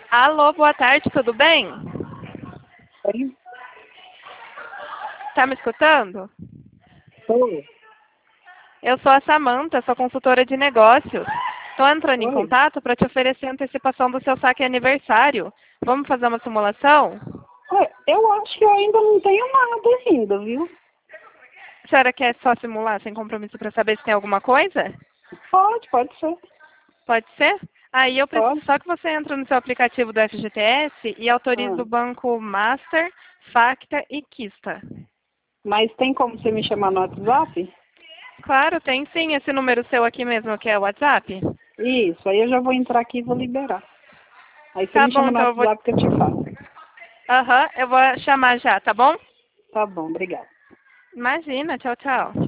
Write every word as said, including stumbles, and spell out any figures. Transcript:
Alô, boa tarde, tudo bem? Oi? Tá me escutando? Oi? Eu sou a Samanta, sou consultora de negócios. Estou entrando em Oi? contato para te oferecer a antecipação do seu saque aniversário. Vamos fazer uma simulação? Oi, eu acho que eu ainda não tenho nada ainda, viu? A senhora quer só simular sem compromisso para saber se tem alguma coisa? Pode, pode ser. Pode ser? Aí eu preciso Pode. só que você entre no seu aplicativo do F G T S e autorize Ah, o banco Master, Facta e Kista. mas tem como você me chamar no WhatsApp? Claro, tem sim esse número seu aqui mesmo, que é o WhatsApp. Isso, aí eu já vou entrar aqui e vou liberar. Aí você Tá me bom, chama no então eu vou. WhatsApp que eu te falo. Aham, eu vou chamar já, tá bom? Tá bom, obrigada. Imagina, tchau, tchau.